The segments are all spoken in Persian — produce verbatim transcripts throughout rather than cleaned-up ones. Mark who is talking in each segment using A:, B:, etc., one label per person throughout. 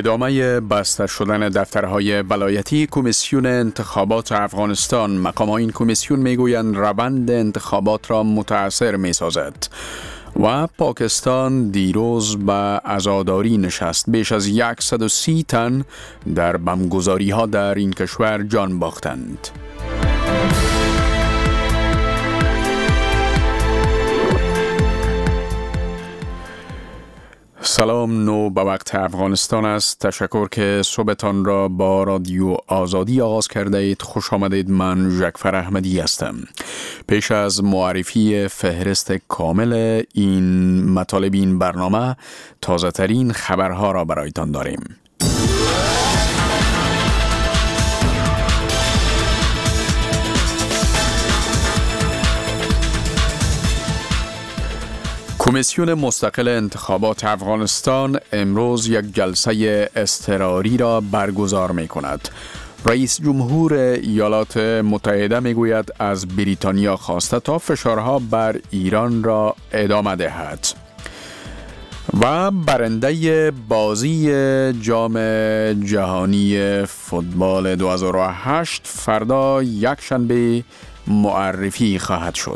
A: ادامه بسته شدن دفترهای ولایتی کمیسیون انتخابات افغانستان. مقام‌های این کمیسیون میگویند روند انتخابات را متاثر می‌سازد و پاکستان دیروز به عزاداری نشست. بیش از صد و سی تن در بمبگذاری‌ها در این کشور جان باختند. سلام، نو به وقت افغانستان است. تشکر که صبحتان را با رادیو آزادی آغاز کرده اید. خوش آمدید. من جعفر احمدی هستم. پیش از معرفی فهرست کامل این مطالب این برنامه، تازه ترین خبرها را برایتان داریم. کمیسیون مستقل انتخابات افغانستان امروز یک جلسه اضطراری را برگزار می کند. رئیس جمهور ایالات متحده می گوید از بریتانیا خواسته تا فشارها بر ایران را ادامه دهد. و برنده بازی جام جهانی فوتبال دو هزار و هشت فردا یکشنبه معرفی خواهد شد.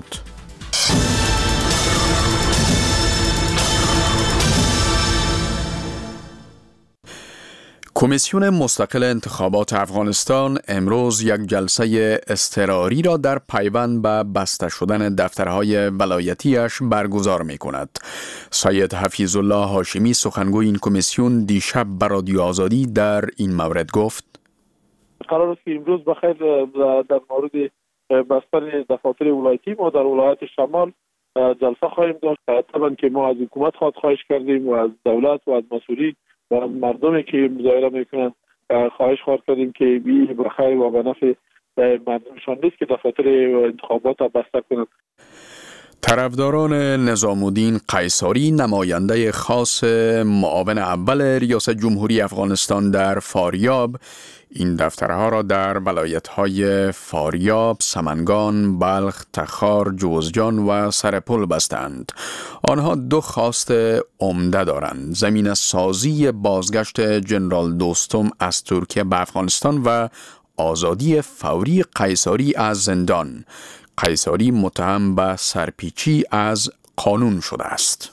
A: کمیسیون مستقل انتخابات افغانستان امروز یک جلسه اضطراری را در پیوند به بسته شدن دفترهای ولایتیش برگزار می کند. سید حفیظ الله هاشمی سخنگوی این کمیسیون دیشب به رادیو آزادی در این مورد گفت:
B: قرار است که امروز بخیر در مورد بستن دفاتر ولایتی ما در ولایت شمال جلسه خواهیم داشت. طبعا که ما از حکومت خواهش کردیم و از دولت و از مسئولین و مردمی که مظاهره میکنن خواهش خواهد کردیم که بی بخیر و به نفع مردمشان نیست که دفاتر انتخابات را بسته کنند.
A: طرفداران نظام الدین قیصری، نماینده خاص معاون اول ریاست جمهوری افغانستان در فاریاب، این دفترها را در ولایت‌های فاریاب، سمنگان، بلخ، تخار، جوزجان و سرپل بستند. آنها دو خواست عمده دارند: زمین سازی بازگشت جنرال دوستم از ترکیه به افغانستان و آزادی فوری قیصری از زندان. قیصری متهم به سرپیچی از قانون شده است.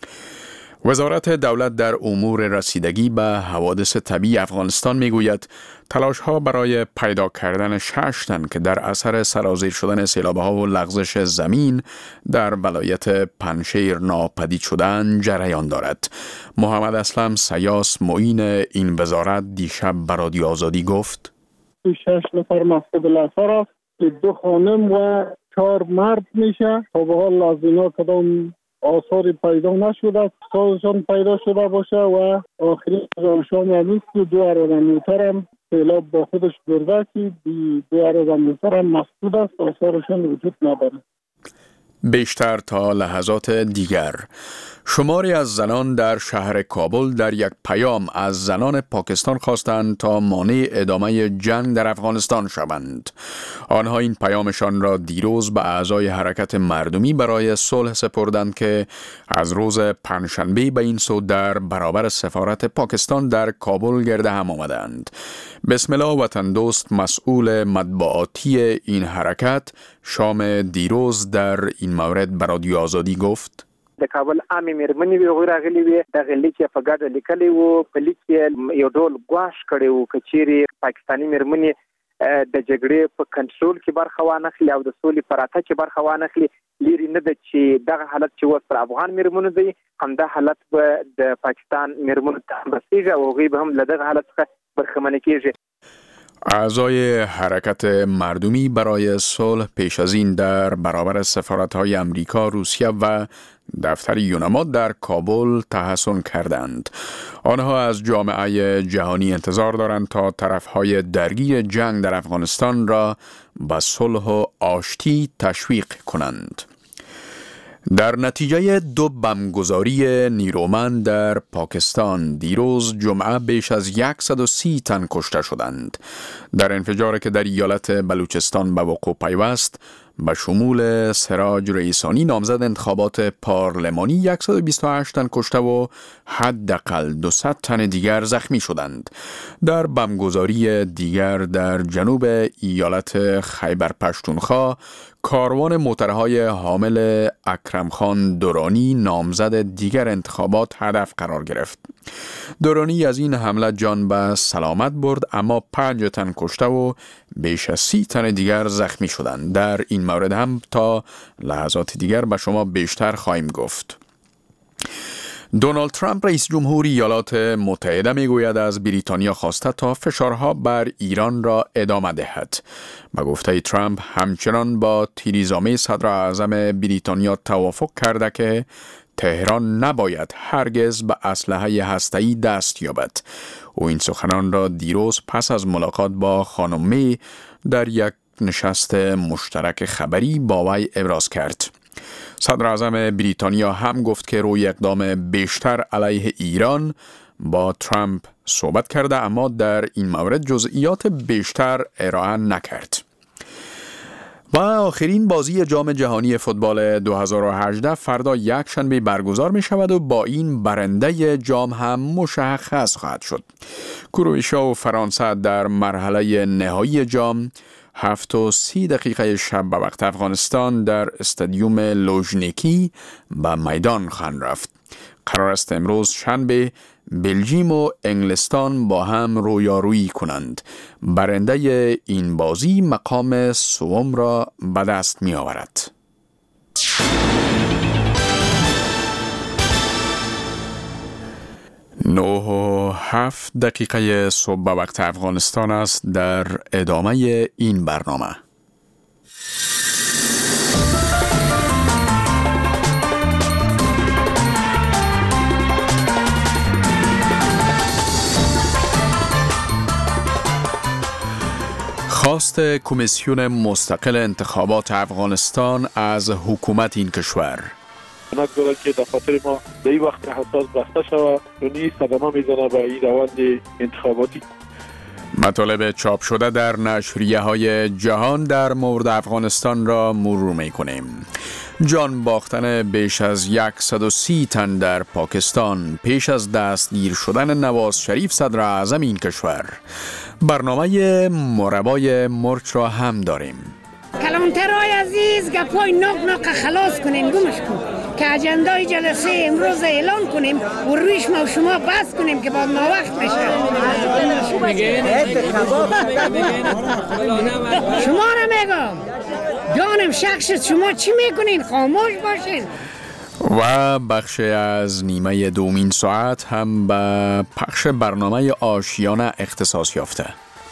A: وزارت دولت در امور رسیدگی به حوادث طبیعی افغانستان میگوید تلاش‌ها برای پیدا کردن شش تن که در اثر سرازیر شدن سیلاب‌ها و لغزش زمین در ولایت پنجشیر ناپدید شدند جریان دارد. محمد اسلم سیاس، معین این وزارت، دیشب به رادیو آزادی گفت:
C: شش نفر مفقود الاثر است که دو خانم و چهار مرد میشه. تا به حال از اینا کدام آثاری پیدا نشده، سازشان پیدا شده باشه و آخرین ازشان همیست که دو ارادمیتر هم سیلاب با خودش برده که دو ارادمیتر هم مفقود است، آثارشان وجود نداره.
A: بیشتر تا لحظات دیگر. شماری از زنان در شهر کابل در یک پیام از زنان پاکستان خواستند تا مانع ادامه جنگ در افغانستان شوند. آنها این پیامشان را دیروز به اعضای حرکت مردمی برای صلح سپردند که از روز پنجشنبه به این سو در برابر سفارت پاکستان در کابل گرد هم آمدند. بسم الله وطن دوست، مسئول مطبوعاتی این حرکت، شام دیروز در این مورد به رادیو آزادی گفت:
D: د کابل عامې مېرمنې وي هغوی راغلي وي، دغه لیک یې په ګډه لیکلی و. په لیک یې یو ډول ګواښ کړی و که چیرې پاکستاني مېرمنې د جګړې په کنټرول کې برخه وانخلي او د سولې په راتګ کې برخه وانخلي، لرې نه ده چې دغه حالت چې اوس پر افغان مېرمنو دی، همدا حالت به د پاکستان مېرمنو ته هم رسېږي او هغوی به هم له دغه حالت څخه برخمنه کېږي.
A: اعضای حرکت مردمی برای صلح پیش از این در برابر سفارت‌های امریکا، روسیه و دفتر یونما در کابل تحصن کردند. آنها از جامعه جهانی انتظار دارند تا طرف‌های درگیر جنگ در افغانستان را به صلح و آشتی تشویق کنند. در نتیجه دو بمبگذاری نیرومند در پاکستان دیروز جمعه بیش از صد و سی تن کشته شدند. در انفجاری که در ایالت بلوچستان به وقوع پیوست، به شمول سراج رئیسانی نامزد انتخابات پارلمانی صد و بیست و هشت تن کشته و حداقل دویست تن دیگر زخمی شدند. در بمبگذاری دیگر در جنوب ایالت خیبر پشتونخوا کاروان موترهای حامل اکرم خان درانی نامزد دیگر انتخابات هدف قرار گرفت. درانی از این حمله جان به سلامت برد، اما پنج تن کشته و بیش از سی تن دیگر زخمی شدند. در این مورد هم تا لحظات دیگر به شما بیشتر خواهیم گفت. دونالد ترامپ رئیس جمهور ایالات متحده میگوید از بریتانیا خواسته تا فشارها بر ایران را ادامه دهد. به گفته ترامپ همچنان با تیریزنامه صدر اعظم بریتانیا توافق کرده که تهران نباید هرگز به اسلحه هسته‌ای دست یابد. او این سخنان را دیروز پس از ملاقات با خانم می در یک نشست مشترک خبری با وی ابراز کرد. صدر اعظم بریتانیا هم گفت که روی اقدام بیشتر علیه ایران با ترامپ صحبت کرده، اما در این مورد جزئیات بیشتر ارائه نکرد. و آخرین بازی جام جهانی فوتبال دو هزار و هجده فردا یک شنبه برگزار می شود و با این برنده جام هم مشخص خواهد شد. کرواتیا و فرانسه در مرحله نهایی جام هفت و سی دقیقه شب به وقت افغانستان در استادیوم لوژنیکی به میدان خواهند رفت. قرار است امروز شنبه بلژیم و انگلستان با هم رویارویی کنند. برنده این بازی مقام سوم را به دست می آورد. نه و هفت دقیقه صبح به وقت افغانستان است. در ادامه این برنامه خواست کمیسیون مستقل انتخابات افغانستان از حکومت این کشور
B: نگذارد که دفاتر ما به این وقت حساس بسته شود و نیز صدمه میزنه به این روند انتخاباتی.
A: مطالب چاپ شده در نشریه های جهان در مورد افغانستان را مرور می کنیم. جان باختن بیش از صد و سی تن در پاکستان پیش از دستگیر شدن نواز شریف صدر اعظم این کشور. برنامه مربای مرچ را هم داریم.
E: کلانترهای عزیز گپای ناک ناک خلاص کنین، گمش کن که اجندای جلسه امروز اعلان کنیم و رویش ما و شما بحث کنیم که بعد ناوقت بشه. شما را میگم جانم شخص شما چی میکنین؟ خاموش باشین.
A: و بخش از نیمه دومین ساعت هم به پخش برنامه آشیانه اختصاص یافته.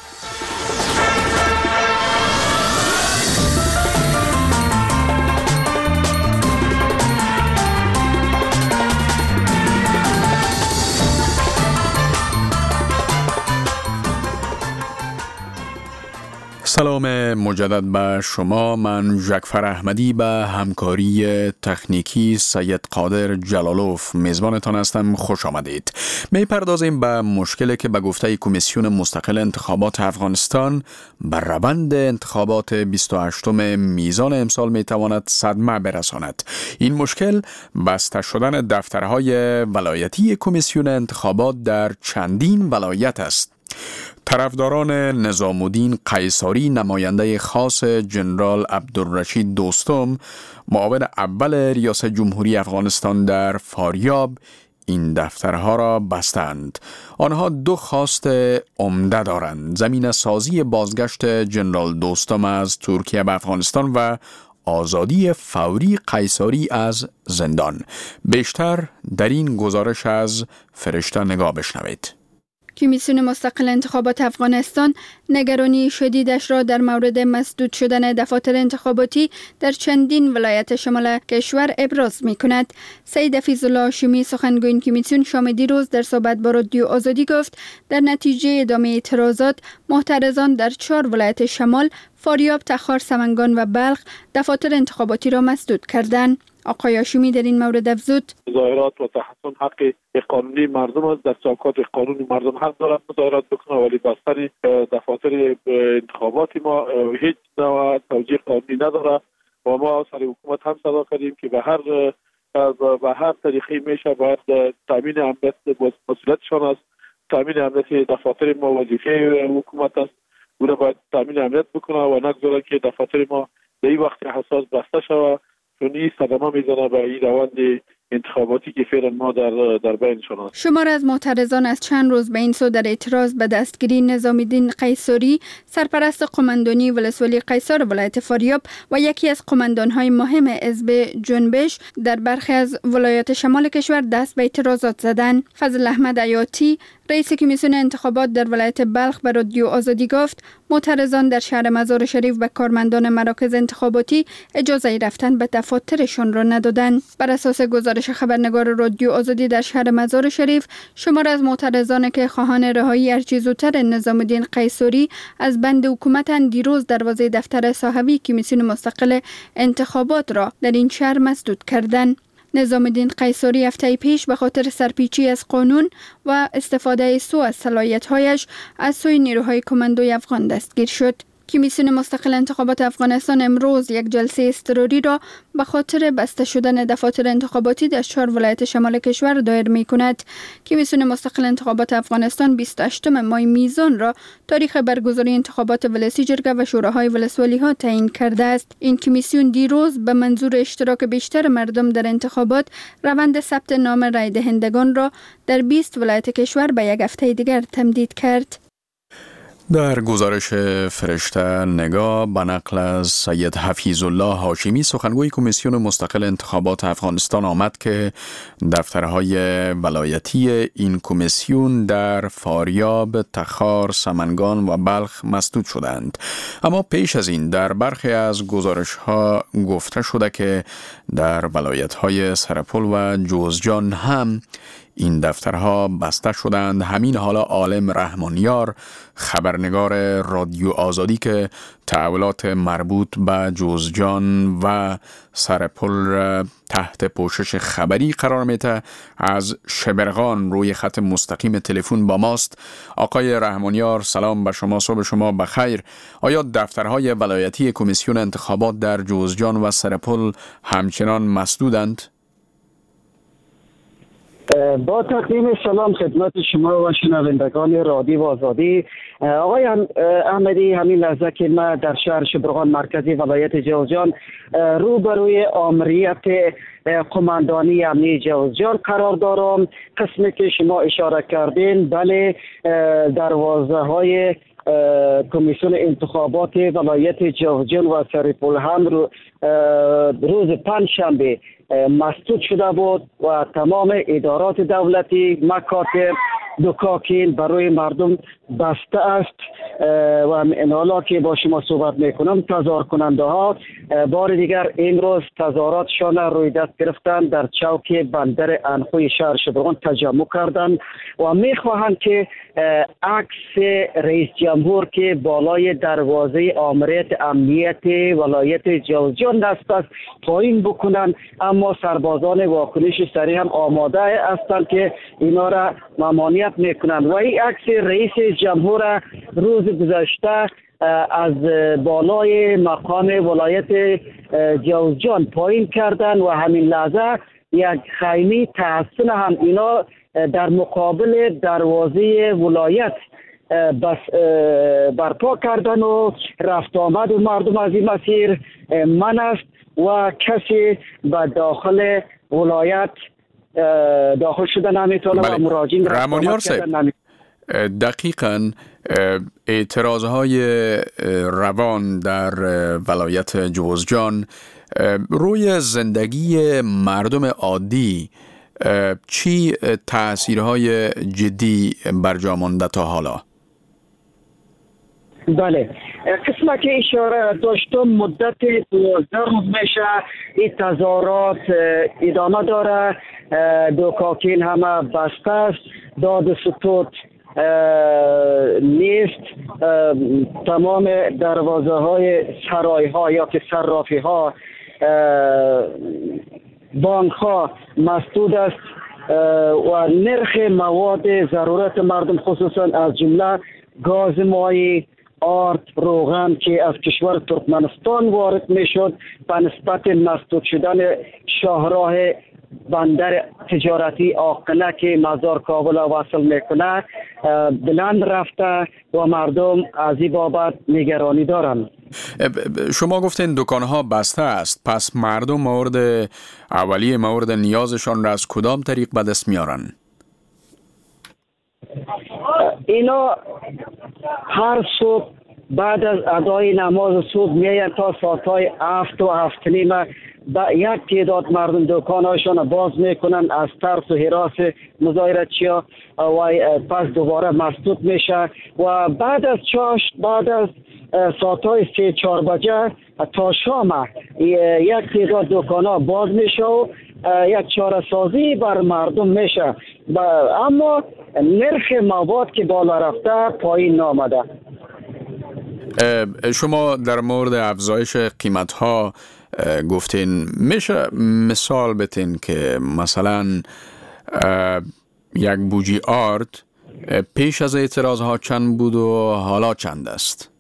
A: سلام مجدد به شما. من ژکفر احمدی به همکاری تکنیکی سید قادر جلالوف میزبانتان هستم. خوش آمدید. می پردازیم به مشکلی که به گفته کمیسیون مستقل انتخابات افغانستان بر روند انتخابات بیست و هشتم میزان امسال می تواند صدمه برساند. این مشکل بسته شدن دفترهای ولایتی کمیسیون انتخابات در چندین ولایت است. طرفداران نظام الدین قیصاری نماینده خاص جنرال عبدالرشید دوستم معاون اول ریاست جمهوری افغانستان در فاریاب این دفترها را بستند. آنها دو خواست عمده دارند: زمینه سازی بازگشت جنرال دوستم از ترکیه به افغانستان و آزادی فوری قیصاری از زندان. بیشتر در این گزارش از فرشته نگاه بشنوید.
F: کمیسیون مستقل انتخابات افغانستان نگرانی شدیدش را در مورد مسدود شدن دفاتر انتخاباتی در چندین ولایت شمال کشور ابراز می کند. سید حفیظالله هاشمی سخنگوی این کمیسیون شام دیروز در صحبت با رادیو آزادی گفت در نتیجه ادامه اعتراضات معترضان در چهار ولایت شمال فاریاب، تخار، سمنگان و بلخ دفاتر انتخاباتی را مسدود کردند. آقای هاشمی در این مورد افزود:
B: مظاهرات و تحصن حق قانونی مردم است. در چوکات قانونی مردم حق دارند مظاهرات بکنند، ولی بستن دفاتر انتخاباتی ما هیچ نوع توجیه قانونی نداره و ما سر حکومت هم صدا کردیم که به هر به هر طریقی میشه باید تامین امنیت مسئولیتشان است. تامین امنیت دفاتر ما وظیفه حکومت است، او را باید تامین امنیت بکنه و نگذاره که دفاتر ما در این وقت حساس بسته شود، چون این صدمه میزنه به این روند انتخاباتی که فعلا ما در در بینشان است.
F: شمار از معترضان از چند روز به این سو در اعتراض به دستگیری نظام الدین قیصری، سرپرست قماندانی ولسوالی قیصار ولایت فاریاب و یکی از قماندان‌های مهم حزب جنبش در برخی از ولایات شمال کشور دست به اعتراضات زدند. فضل احمد عیاطی، رئیس کمیسیون انتخابات در ولایت بلخ به رادیو آزادی گفت معترضان در شهر مزار شریف به کارمندان مراکز انتخاباتی اجازه رفتن به دفاترشان را ندادند. بر اساس گزارش خبرنگار رادیو آزادی در شهر مزار شریف، شمار از معترضان که خواهان رهایی هرچه زودتر نظام الدین قیصری از بند حکومت دیروز دروازه دفتر صاحبی کمیسیون مستقل انتخابات را در این شهر مسدود کردند. نظام الدین قیصری هفته پیش به خاطر سرپیچی از قانون و استفاده سوء از صلاحیت‌هایش از سوی نیروهای کماندوی افغان دستگیر شد. کمیسیون مستقل انتخابات افغانستان امروز یک جلسه اضطراری را به خاطر بسته شدن دفاتر انتخاباتی در چهار ولایت شمال کشور دایر می کند. کمیسیون مستقل انتخابات افغانستان بیست و هشتم ماه میزان را تاریخ برگزاری انتخابات ولسی جرگه و شوراهای ولسوالی ها تعیین کرده است. این کمیسیون دیروز به منظور اشتراک بیشتر مردم در انتخابات روند ثبت نام رای دهندگان را در بیست ولایت کشور به یک هفته دیگر تمدید کرد.
A: در گزارش فرشته نگاه به نقل از سید حفیظ الله هاشمی، سخنگوی کمیسیون مستقل انتخابات افغانستان، آمد که دفترهای ولایتی این کمیسیون در فاریاب، تخار، سمنگان و بلخ مسدود شدند. اما پیش از این در برخی از گزارش ها گفته شده که در ولایت های سرپل و جوزجان هم این دفترها بسته شدند. همین حالا عالم رحمانیار، خبرنگار رادیو آزادی که تحولات مربوط به جوزجان و سرپل تحت پوشش خبری قرار میده، از شبرغان روی خط مستقیم تلفن با ماست. آقای رحمانیار، سلام به شما، صبح شما بخیر. آیا دفترهای ولایتی کمیسیون انتخابات در جوزجان و سرپل همچنان مسدودند؟
G: با تقدیم سلام خدمت شما و شنوندگان رادیو آزادی. آقای احمدی، همین لحظه که ما در شهر شبرغان مرکزی ولایت جوزجان روبروی آمریت قماندانی امنی جوزجان قرار دارم. قسمی که شما اشاره کردین، بله، دروازه های کمیسیون انتخابات ولایت جوزجان و سرپل هم رو روز پنجشنبه مسدود شده بود و تمام ادارات دولتی، مکاتب، دکاکین برای مردم بسته است و این حالا که با شما صحبت میکنم تظاهر کننده ها بار دیگر امروز تظاهراتشان روی دست گرفتن در چوک بندر انخوی شهر شبرغان تجمع کردند و میخواهند که عکس رئیس جمهور که بالای دروازه آمریت امنیت ولایت جوزجان نصب است پایین بکنند. اما سربازان واکنش سریع هم آماده هستند که اینا را ممانعت میکنند و این عکس رئیس جمهور روز گذشته از بالای مقام ولایت جوزجان پایین کردن و همین لحظه یک خیمه تحسن هم اینا در مقابل دروازه ولایت بس برپا کردن و رفت آمد و مردم از این مسیر من است و کسی به داخل ولایت داخل شده نمیتونه و مراجعین
A: رحمانیار صاحب، دقیقاً اعتراضهای روان در ولایت جوزجان روی زندگی مردم عادی چی تأثیرهای جدی برجا مانده تا حالا؟
G: بله، قسمه که اشاره داشتم مدت دوازده روز میشه این تظاهرات ادامه داره. دکاکین همه بسته است، داد و ستود نیست. تمام دروازه های سرای ها یا که صرافی ها، بانک ها مسدود است و نرخ مواد ضرورت مردم خصوصا از جمله گاز مایع، آرد، روغن که از کشور ترکمنستان وارد میشد به نسبت مسدود شدن شاهراه بندر تجارتی عاقله که مزار کابل وصل میکنه بلند رفته و مردم از این بابت نگرانی دارند.
A: شما گفتین دکانها بسته است، پس مردم مورد اولیه مورد نیازشان را از کدام طریق به دست میارن؟
G: اینا هر صبح بعد از ادای نماز صبح میاین تا ساعتهای هفت و هفت نیمه با یک تعداد مردم دکانهایشان باز میکنن از ترس و هراس مظاهراتچیا و پس دوباره مسدود میشه و بعد از چاش بعد از ساعتهای سه چهار بجه تا شام یک تعداد دکانها باز میشه و یک چاره سازی بر مردم میشه، اما نرخ مواد که بالا رفته پایین نامده.
A: شما در مورد افزایش قیمت ها گفتین، میشه مثال بتین که مثلا یک بوجی آرد پیش از اعتراض ها چند بود و حالا چند است؟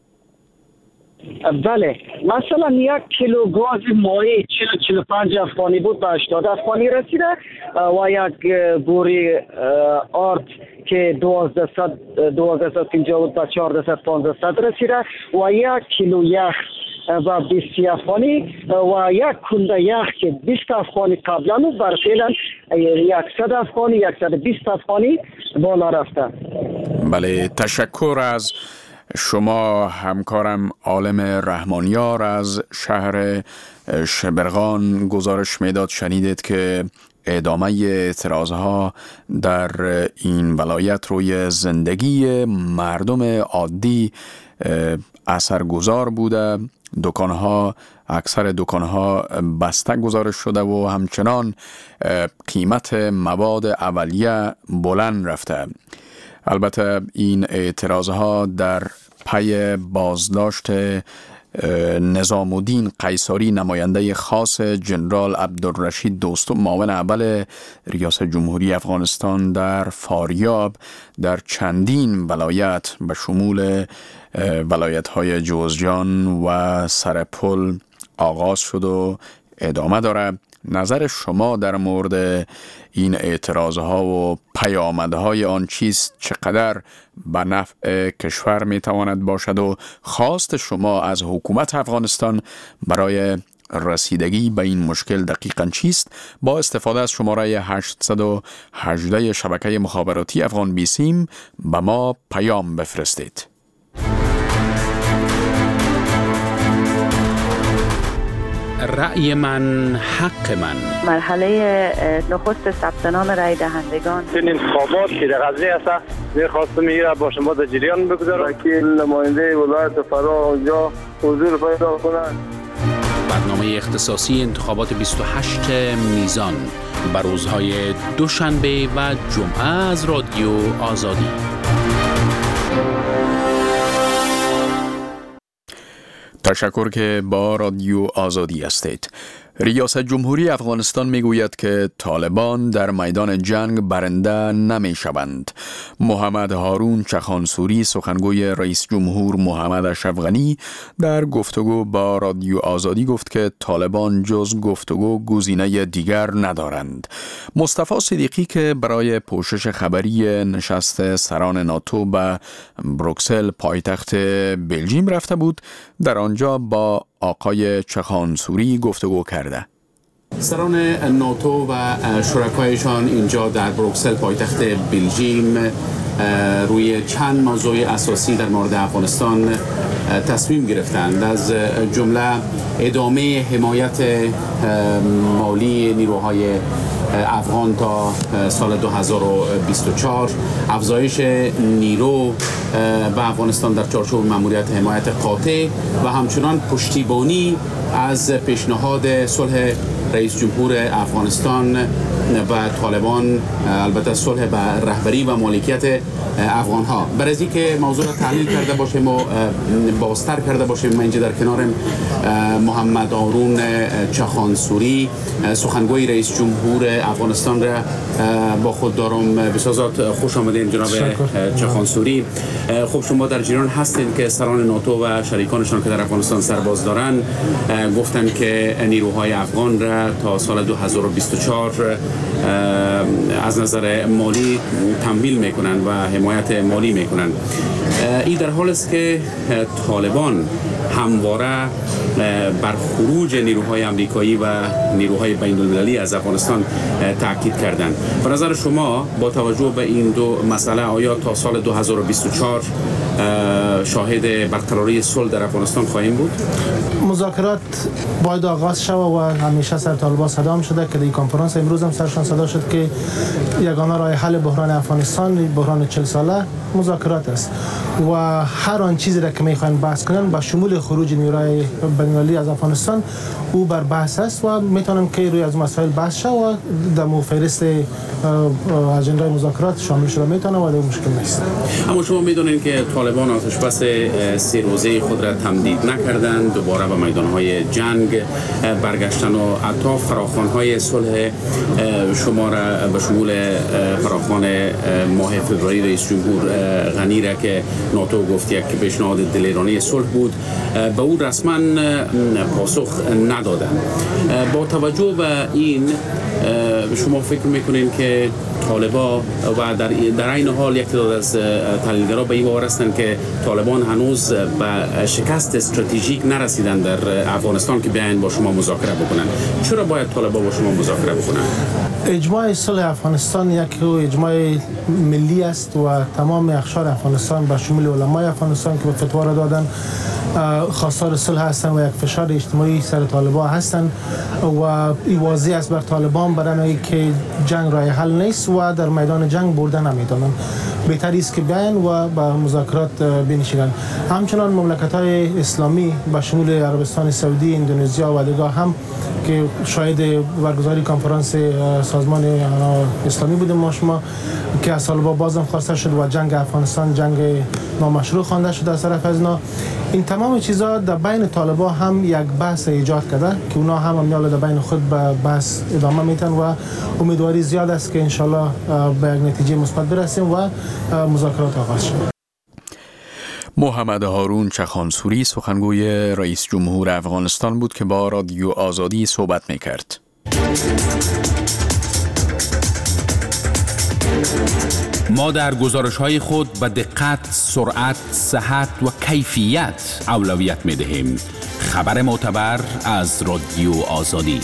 G: بله، مثلا یک کیلو گاز مایع چهل چهل و پنج افغانی بود به هشتاد افغانی رسیده و یک بوری آرد که دوازده صد پنجاه بود به چهارده صد پانزده رسیده و یک کیلو یخ و بیست افغانی و یک کنده یخ که بیست افغانی قبلا بود بر فعلا صد افغانی صد و بیست افغانی بالا رفته.
A: بله، تشکر از شما همکارم عالم رحمانیار از شهر شبرغان. گزارش میداد شنیدید که ادامه اعتراضها در این ولایت روی زندگی مردم عادی اثرگذار بوده. دکانها اکثر دکانها بسته گزارش شده و همچنان قیمت مواد اولیه بلند رفته. البته این اعتراضها در پی بازداشت نظام الدین قیصاری، نماینده خاص جنرال عبدالرشید دوستم، معاون اول ریاست جمهوری افغانستان در فاریاب، در چندین ولایت به شمول ولایت‌های جوزجان و سرپل آغاز شد و ادامه داره. نظر شما در مورد این اعتراضها و پیامدهای آن چیست؟ چقدر به نفع کشور میتواند باشد و خواست شما از حکومت افغانستان برای رسیدگی به این مشکل دقیقاً چیست؟ با استفاده از شماره هشتصد و هجده شبکه مخابراتی افغان بیسیم به ما پیام بفرستید.
H: رأی من حق من.
I: مرحله نخست ثبت نام رای دهندگان.
J: این انتخابات که در غزنی است، می‌خواستم میره با شما در جریان بگذارم که نماینده ولایت فرا اونجا حضور پیدا کنند.
H: برنامه اختصاصی انتخابات بیست و هشت میزان بر روزهای دوشنبه و جمعه از رادیو آزادی.
A: تشکر که با رادیو آزادی هستید. ریاست جمهوری افغانستان میگوید که طالبان در میدان جنگ برنده نمی شوند. محمد هارون چخانسوری، سخنگوی رئیس جمهور محمد اشرف غنی، در گفتگو با رادیو آزادی گفت که طالبان جز گفتگو گزینه دیگر ندارند. مصطفی صدیقی که برای پوشش خبری نشست سران ناتو به بروکسل پایتخت بلژیم رفته بود، در آنجا با آقای چخانسوری گفتگو کرده.
H: سران ناتو و شرکایشان اینجا در بروکسل پایتخت بلژیم روی چند موضوع اساسی در مورد افغانستان تصمیم گرفتند، از جمله ادامه حمایت مالی نیروهای افغان تا سال دو هزار و بیست و چهار، افزایش نیرو به افغانستان در چارچوب ماموریت حمایت قاطع و همچنان پشتیبانی از پیشنهاد صلح رئیس جمهور افغانستان و طالبان، البته صلح به رهبری و مالکیت افغان ها. برای از اینکه موضوع را تحلیل کرده باشیم و بازتر کرده باشیم، من اینجا در کنارم محمد هارون چخانسوری، سخنگوی رئیس جمهور افغانستان را با خود دارم. بسیار خوش آمدین جناب چخانسوری. خب شما در جریان هستید که سران ناتو و شریکانشان که در افغانستان سرباز دارن گفتن که نیروهای افغان را تا سال دو هزار و بیست و چهار از نظر مالی تمویل میکنن و حمایت مالی میکنن. این در حال است که طالبان همواره بر خروج نیروهای امریکایی و نیروهای بین المللی از افغانستان تاکید کردند. به نظر شما با توجه به این دو مسئله آیا تا سال دو هزار و بیست و چهار شاهد برقراری صلح در افغانستان خواهیم بود؟
K: مذاکرات باید آغاز شود و همیشه سر طالبان صدا شده که در کنفرانس امروز هم سرشان صدا شد که یگانه راه حل بحران افغانستان، بحران چهل ساله مذاکرات است و هر آن چیزی را که میخواین بحث کنن با شمول خروج نیروهای بین‌المللی از افغانستان او بر بحث است و میتونم که روی از مسائل بحث شود و در فهرست اجنده مذاکرات شامل شده میتونه و در مشکل نیست.
H: اما شما میدونید که طالبان آتش بس سه روزه خود را تمدید نکردند، دوباره به میدانهای جنگ برگشتن و حتی فراخوان‌های صلح شما را به شمول فراخوان ماه فوریه رئیس جمهور غنی را که ناتو گفت یک پیشنهاد دلیرانه صلح بود، به او رسما پاسخ ندادند. با توجه به این شما فکر میکنین که طالبان و در در این حال یک تعداد از تحلیلگران به این باور هستند که طالبان هنوز به شکست استراتژیک نرسیدن در افغانستان که بیاین با شما مذاکره بکنن. چرا باید طالبان با شما مذاکره بکنن؟
K: اجماع صلح افغانستان یک اجماع ملی است و تمام اقشار افغانستان به شمول علمای افغانستان که به فتوا را دادن خواستار صلح هستند و یک فشار اجتماعی سر طالبان هستند و این واضح است بر طالبان برای که جنگ راه حل نیست و در میدان جنگ برده نمیتونن. بهتر است که بیاین و با مذاکرات بنشینند. همچنان مملکت‌های اسلامی به شمول عربستان سعودی، اندونزیا و دیگر هم که شاهد برگزاری کنفرانس سازمان اسلامی بودیم ما شما که از طالبان بازم خواسته شد و جنگ افغانستان جنگ نامشروع خوانده شد از طرف از اینا. این تمام چیزا در بین طالبان هم یک بحث ایجاد کرده که اونا هم امیال در بین خود به بحث ادامه میتن و امیدواری زیاد است که انشالله به یک نتیجه مثبت برسیم و مذاکرات آغاز شود.
A: محمد هارون چخانسوری سخنگوی رئیس جمهور افغانستان بود که با رادیو آزادی صحبت میکرد.
L: ما در گزارش‌های خود به دقت، سرعت، صحت و کیفیت اولویت می‌دهیم. خبر معتبر از رادیو آزادی.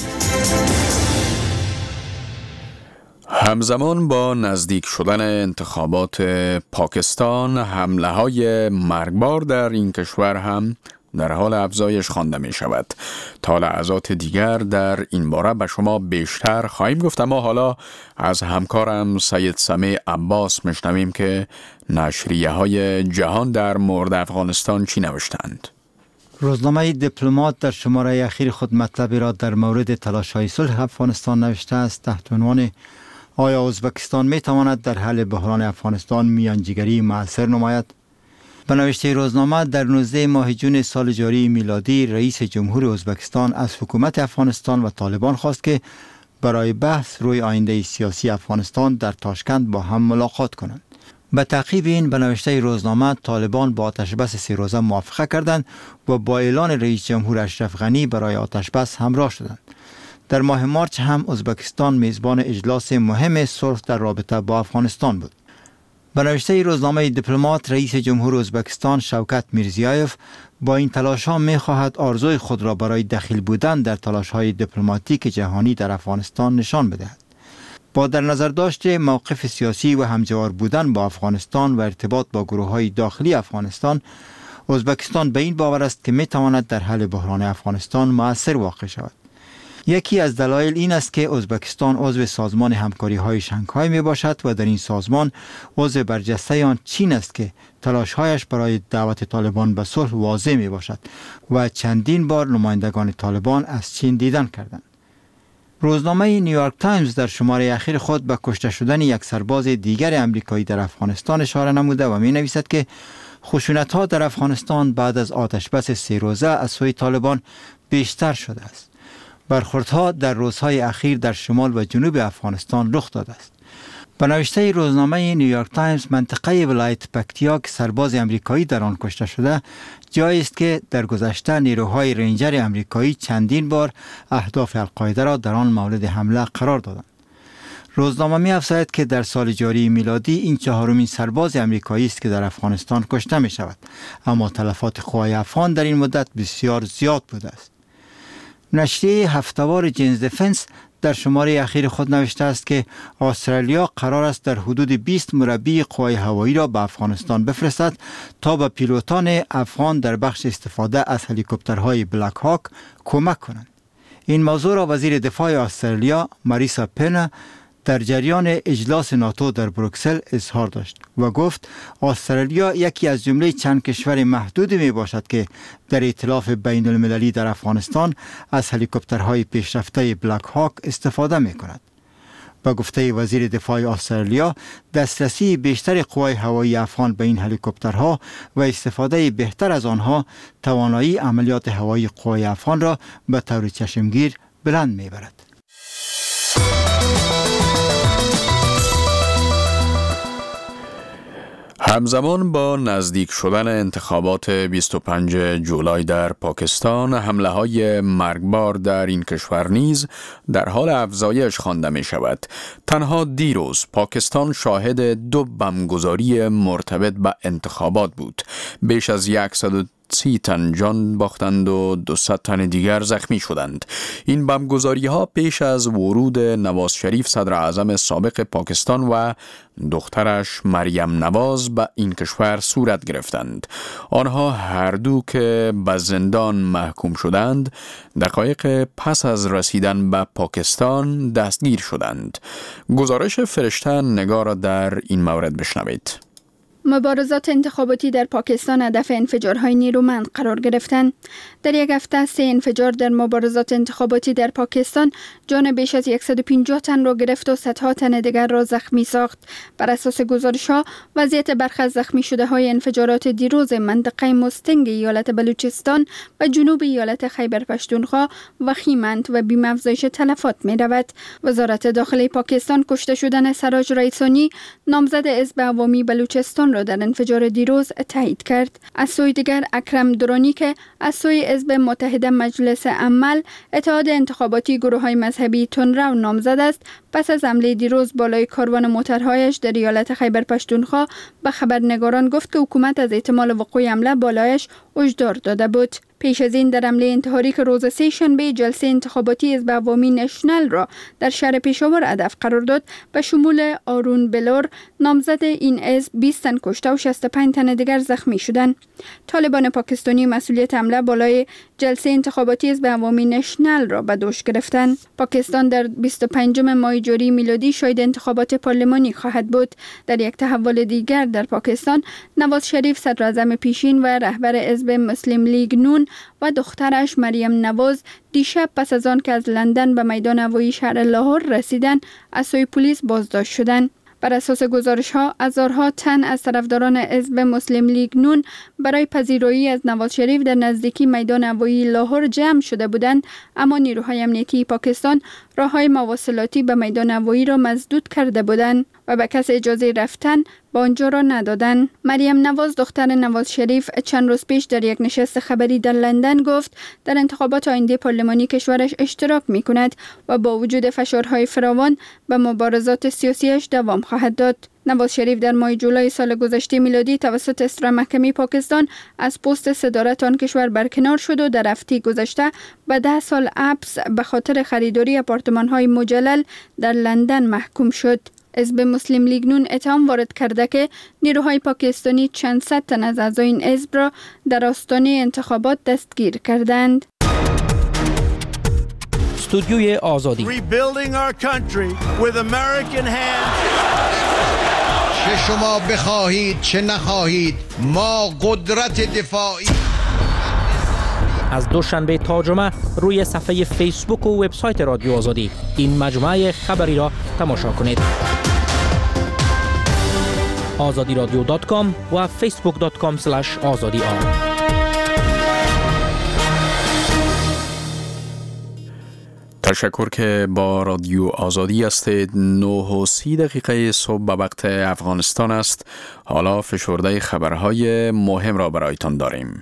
A: همزمان با نزدیک شدن انتخابات پاکستان، حمله‌های مرگبار در این کشور هم در حال افزایش خوانده می شود. تا لحظات دیگر در این باره به شما بیشتر خواهیم گفت، اما حالا از همکارم سید سمیع عباس میشنویم که نشریه های جهان در مورد افغانستان چی نوشتند.
M: روزنامه دیپلمات در شماره اخیر خود مطلبی را در مورد تلاش‌های صلح افغانستان نوشته است تحت عنوان آیا ازبکستان می تواند در حل بحران افغانستان میانجیگری مؤثر نماید؟ به نوشته روزنامه در نوزدهم ماه جون سال جاری میلادی رئیس جمهور ازبکستان از حکومت افغانستان و طالبان خواست که برای بحث روی آینده سیاسی افغانستان در تاشکند با هم ملاقات کنند. به تعقیب این به نوشته روزنامه طالبان با آتشبس سه روزه موافقه کردند و با اعلان رئیس جمهور اشرف غنی برای آتشبس همراه شدند. در ماه مارچ هم ازبکستان میزبان اجلاس مهم صلح در رابطه با افغانستان بود. به نوشته روزنامه دیپلمات رئیس جمهور ازبکستان شوکت میرزیایف با این تلاش ها می خواهد آرزوی خود را برای دخیل بودن در تلاش های دیپلماتیک جهانی در افغانستان نشان بدهد. با در نظر داشت موقف سیاسی و همجوار بودن با افغانستان و ارتباط با گروه های داخلی افغانستان، ازبکستان به این باور است که می تواند در حل بحران افغانستان مؤثر واقع شود. یکی از دلایل این است که ازبکستان عضو سازمان همکاری های شانگهای می باشد و در این سازمان عضو برجسته آن چین است که تلاش‌هایش برای دعوت طالبان به صلح واضح می باشد و چندین بار نمایندگان طالبان از چین دیدن کردند. روزنامه نیویورک تایمز در شماره اخیر خود به کشته شدن یک سرباز دیگر امریکایی در افغانستان اشاره نموده و می نویسد که خشونت‌ها در افغانستان بعد از آتشبس سه روزه از سوی طالبان بیشتر شده است. برخوردها در روزهای اخیر در شمال و جنوب افغانستان رخ داده است. به نوشته روزنامه نیویورک تایمز، منطقه ولایت پکتیا که سرباز امریکایی در آن کشته شده جایی است که در گذشته نیروهای رنجر امریکایی چندین بار اهداف القاعده را در آن مورد حمله قرار دادند. روزنامه می افزاید که در سال جاری میلادی این چهارمین سرباز امریکایی است که در افغانستان کشته می شود، اما تلفات قوای افغان در این مدت بسیار زیاد بوده است. نشریه هفته‌وار جینز دفنس در شماره اخیر خود نوشته است که استرالیا قرار است در حدود بیست مربی قوای هوایی را به افغانستان بفرستد تا به پیلوتان افغان در بخش استفاده از هلیکوپترهای بلک هاک کمک کنند. این موضوع را وزیر دفاع استرالیا ماریسا پن در جریان اجلاس ناتو در بروکسل اظهار داشت و گفت استرالیا یکی از جمله چند کشور محدودی می باشد که در ائتلاف بین المللی در افغانستان از هلیکوپترهای پیشرفته بلک هاک استفاده می کند. با گفته وزیر دفاع استرالیا، دسترسی بیشتر قوای هوایی افغان به این هلیکوپترها و استفاده بهتر از آنها توانایی عملیات هوایی قوای افغان را به طور چشمگیر بلند می برد.
A: همزمان با نزدیک شدن انتخابات بیست و پنجم جولای در پاکستان، حمله های مرگبار در این کشور نیز در حال افزایش خوانده می شود. تنها دیروز پاکستان شاهد دو بمبگذاری مرتبط به انتخابات بود. بیش از صد و سی تن جان باختند و دویست تن دیگر زخمی شدند. این بمبگذاری ها پیش از ورود نواز شریف صدر اعظم سابق پاکستان و دخترش مریم نواز به این کشور صورت گرفتند. آنها هر دو که به زندان محکوم شدند، دقایق پس از رسیدن به پاکستان دستگیر شدند. گزارش فرشته نگار در این مورد بشنوید.
F: مبارزات انتخاباتی در پاکستان هدف انفجارهای نیرومند قرار گرفتند. در یک هفته سه انفجار در مبارزات انتخاباتی در پاکستان جان بیش از صد و پنجاه تن را گرفت و صدها تن دیگر را زخمی ساخت. بر اساس گزارش‌ها، وضعیت برخی از زخمی شده های انفجارات دیروز منطقه مستنگ ایالت بلوچستان و جنوب ایالت خیبر پشتونخوا وخیمند و بیم افزایش تلفات می رود. وزارت داخلی پاکستان کشته شدن سراج رئیسانی، نامزد حزب عوامی بلوچستان را در انفجار دیروز تایید کرد. از سوی دیگر اکرم درانی که از سوی حزب متحده مجلس عمل اتحاد انتخاباتی گروه‌های مذهبی تندرو نامزد است، پس از حمله دیروز بالای کاروان موترهایش در ایالت خیبر پشتونخوا به خبرنگاران گفت که حکومت از احتمال وقوع حمله بالایش هشدار داده بود. پیش از این در حمله انتحاری که روز سه شنبه جلسه انتخاباتی حزب عوامی نشنل را در شهر پشاور هدف قرار داد، به شمول آرون بلور نامزد این حزب بیست تن کشته و شصت و پنج تن دیگر زخمی شدند. طالبان پاکستانی مسئولیت حمله بالای جلسه انتخاباتی حزب عوامی نشنل را به دوش گرفتند. پاکستان در بیست و پنجم ماه جاری میلادی شاهد انتخابات پارلمانی خواهد بود. در یک تحول دیگر در پاکستان، نواز شریف صدر اعظم پیشین و رهبر حزب مسلم لیگ نون و دخترش مریم نواز دیشب پس از آن که از لندن به میدان هوایی شهر لاهور رسیدند، از سوی پلیس بازداشت شدند. بر اساس گزارش‌ها، هزارها تن از طرفداران حزب مسلم لیگ نون برای پذیرایی از نواز شریف در نزدیکی میدان هوایی لاهور جمع شده بودند، اما نیروهای امنیتی پاکستان راه‌های مواصلاتی به میدان هوایی را مسدود کرده بودند و به کس اجازه رفتن به آنجا را ندادند. مریم نواز دختر نواز شریف چند روز پیش در یک نشست خبری در لندن گفت در انتخابات آینده پارلمانی کشورش اشتراک می کند و با وجود فشارهای فراوان به مبارزات سیاسیش دوام خواهد داد. نواز شریف در ماه جولای سال گذشته میلادی توسط اصلاح محکمه پاکستان از پست صدارت آن کشور برکنار شد و در هفته گذشته به ده سال حبس به خاطر خریداری آپارتمان‌های مجلل در لندن محکوم شد. حزب مسلم لیگ نون اتهام وارد کرده که نیروهای پاکستانی چند صد تن از اعضای این حزب را در آستانه انتخابات دستگیر کردند.
N: استودیوی آزادی
O: چه شما بخواهید چه نخواهید، ما قدرت دفاعی
N: از دوشنبه تا جمعه روی صفحه فیسبوک و وبسایت رادیو آزادی این مجموعه خبری را تماشا کنید. آزادی رادیو دات کام و فیسبوک دات کام اسلش آزادی آر.
A: تشکر که با رادیو آزادی هستید. نه و سی دقیقه صبح به وقت افغانستان است. حالا فشرده خبرهای مهم را برایتان داریم.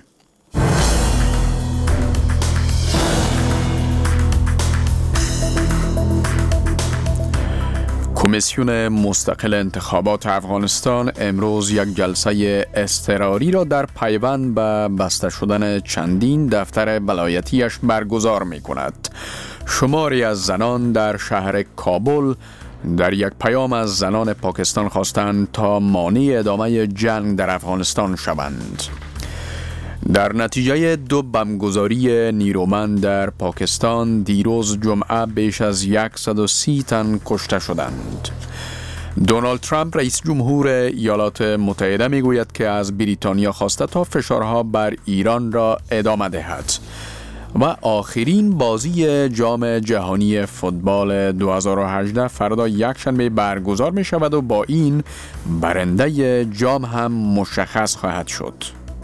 A: کمیسیون مستقل انتخابات افغانستان امروز یک جلسه اضطراری را در پیوند به بسته شدن چندین دفتر ولایتیش برگزار می کند. شماری از زنان در شهر کابل در یک پیام از زنان پاکستان خواستند تا مانع ادامه جنگ در افغانستان شوند. در نتیجه دو بمبگذاری نیرومند در پاکستان دیروز جمعه بیش از صد و سی تن کشته شدند. دونالد ترامپ رئیس جمهور ایالات متحده می گوید که از بریتانیا خواسته تا فشارها بر ایران را ادامه دهد. و آخرین بازی جام جهانی فوتبال دو هزار و هجده فردا یکشنبه برگزار می شود و با این برنده جام هم مشخص خواهد شد.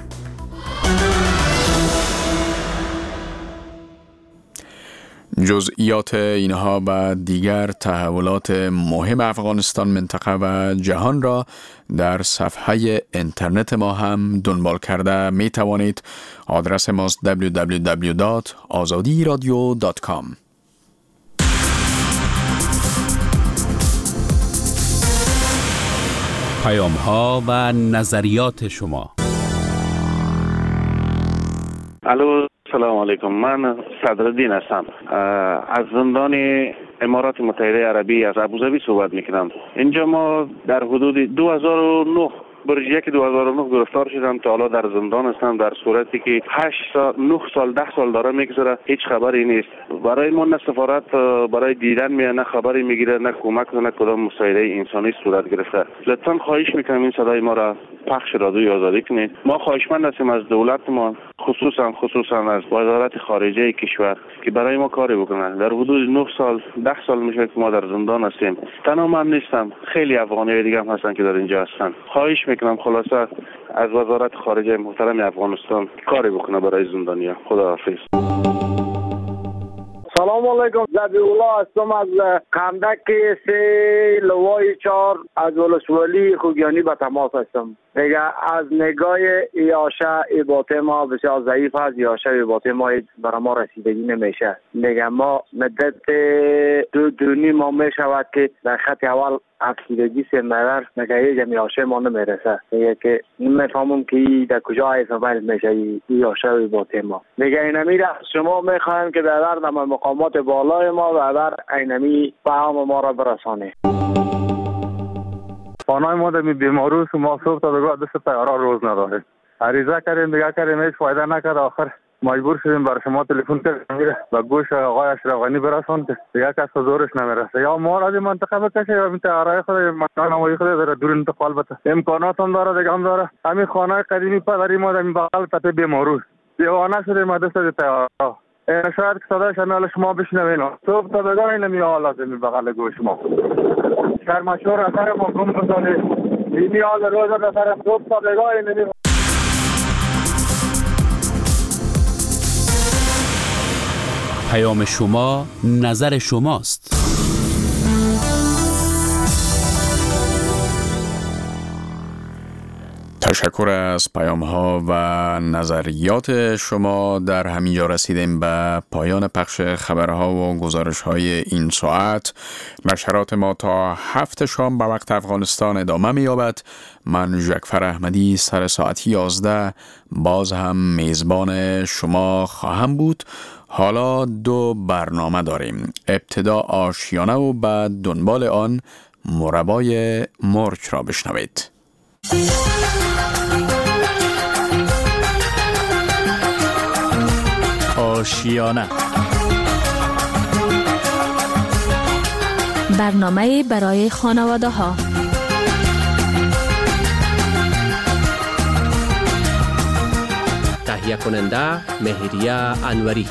A: جزئیات اینها و دیگر تحولات مهم افغانستان، منطقه و جهان را در صفحه اینترنت ما هم دنبال کرده می توانید. آدرس ماست دبلیو دبلیو دبلیو دات آزادی رادیو دات کام.
L: پیام ها و نظریات شما.
O: الو، سلام علیکم. من صدرالدین هستم، از زندان امارات متحده عربی از ابوظبی صحبت میکنم. اینجا ما در حدود دو هزار و نه برج یک دو هزار و نه گرفتار شدم تا حالا در زندان هستم، در صورتی که هشت سال نه سال ده سال داره میگذره، هیچ خبری نیست. برای ما نه سفارت برای دیدن میاد، نه خبری میگیره، نه کمک نه کدام مساعده انسانی صورت گرفته. لطفا خواهش میکنم این صدای ما را پخش رادیوی آزادی کنید. ما خواهشمند هستیم از دولت ما، خصوصا خصوصا از وزارت خارجه کشور که برای ما کاری بکنن. در حدود نه سال ده سال میشه که ما در زندان هستیم. تنها من نیستم، خیلی افغانی دیگه هم هستن که در اینجا هستن. خواهش میکنم خلاصه از وزارت خارجه محترم افغانستان کاری بکنه برای زندانیا. خداحافظ.
P: سلام علیکم. زبی‌الله هستم از کندک سه لوای چهار از ولسوالی خوگیانی به تماس هستم. دیگه از نگاه ایاشه ایباته ما بسیار ضعیف است. ایاشه ایباته ما برای ما رسیدگی نمیشه. دیگه ما مدت دو دونی ما میشود که در خط اول افسیدگی سمرر نگه جمعی آشه ما نمیرسه. دیگه که نمیفهمم که در کجا ایفابل میشه ایاشه ایباته ما. دیگه اینمی را شما میخوایم که در در مقامات بالای ما و در اینمی پیام ما را برسانه.
J: خانای ما در بیمارو ما صبح تا بگاه دست تیارا روز نداره. عریضه کردیم دیگه کردیم هیچ فایده نکرد. آخر مجبور شدیم برای شما تلفن کردیم و گوش آقای اشرف غنی برسون که دیگه کس زورش نمیرسه. یا ما را از منطقه بکشه یا این تیارای خود مکان نمایی خود داره دور انتقال بده. امکانات هم داره دیگه هم داره. همین خانه قدیمی پدری ما در این بغل تپه بیمارو دیوانه شدیم دست تیارا. شاید که صدایش همیال شما بشنوین. صبح تا بگاه این همی حال لازمی بغل گوش ما. شرمشور اثر ما گم بساله. اینی حال روز اثر صبح تا بگاه این همی.
L: پیام شما نظر شماست.
A: تشکر از پیام ها و نظریات شما. در همینجا رسیدیم به پایان پخش خبرها و گزارش های این ساعت. نشرات ما تا هفت شام به وقت افغانستان ادامه می یابد. من ژکفر احمدی سر ساعت یازده باز هم میزبان شما خواهم بود. حالا دو برنامه داریم. ابتدا آشیانه و بعد دنبال آن مربای مرچ را بشنوید.
N: آشیانه،
Q: برنامه برای خانواده ها.
N: تهیه کننده مهریه انوری.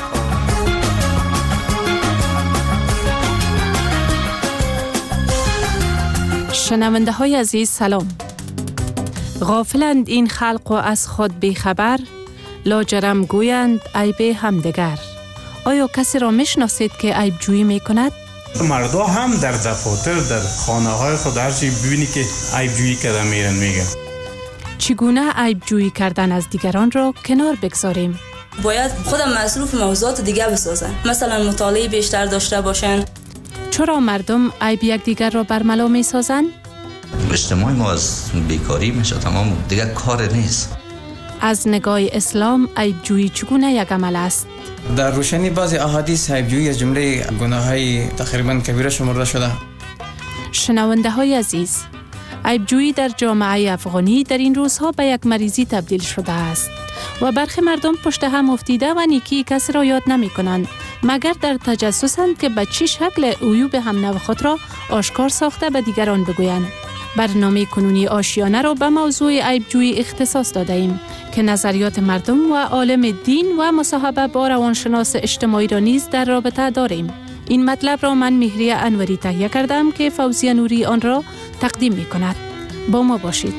Q: شنونده های عزیز سلام. غافلند این خلق و از خود بیخبر، لاجرم گویند عیب همدیگر. آیا کسی را میشناسید که عیب جویی میکند؟
R: مردا هم در دفاتر در خانه های خود هرچی ببینی که عیب جویی کردن میرن میگن.
Q: چگونه عیب جویی کردن از دیگران را کنار بگذاریم؟
S: باید خودم مصروف موضوعات دیگه بسازن، مثلا مطالعه بیشتر داشته باشن.
Q: چرا مردم عیب یکدیگر را برملا میسازند؟
T: اجتماع ما از بیکاری میشه تمام، دیگه کار نیست.
Q: از نگاه اسلام عیب جویی چگونه یک عمل است؟
U: در روشنی بعضی احادیث عیب جویی از جمله گناه‌های تقریباً کبیره شمرده شده.
Q: شنونده های عزیز، عیب جویی در جامعه افغانی در این روزها به یک مریضی تبدیل شده است و برخی مردم پشت هم افتیده و نیکی کسی را یاد نمی کنند مگر در تجسسند که به چه شکل عیوب هم نو خود را آشکار ساخته به دیگران بگویند. برنامه کنونی آشیانه را به موضوع عیب جویی اختصاص داده ایم که نظریات مردم و عالم دین و مصاحبه با روانشناس اجتماعی را نیز در رابطه داریم. این مطلب را من مهریه انوری تهیه کردم که فوزیه نوری آن را تقدیم می کند. با ما باشید.